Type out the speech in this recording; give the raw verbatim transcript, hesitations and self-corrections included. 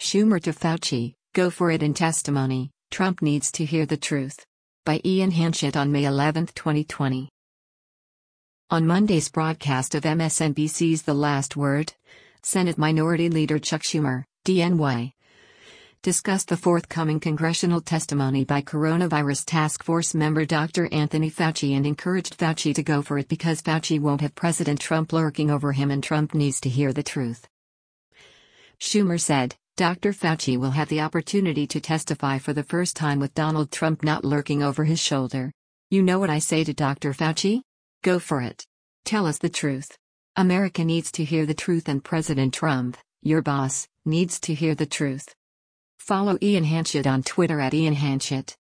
Schumer to Fauci, go for it in testimony, Trump needs to hear the truth. By Ian Hanchett on May eleventh, twenty twenty. On Monday's broadcast of M S N B C's The Last Word, Senate Minority Leader Chuck Schumer, D N Y, discussed the forthcoming congressional testimony by Coronavirus Task Force member Doctor Anthony Fauci and encouraged Fauci to go for it because Fauci won't have President Trump lurking over him and Trump needs to hear the truth. Schumer said, Doctor Fauci will have the opportunity to testify for the first time with Donald Trump not lurking over his shoulder. You know what I say to Doctor Fauci? Go for it. Tell us the truth. America needs to hear the truth and President Trump, your boss, needs to hear the truth. Follow Ian Hanchett on Twitter at Ian Hanchett.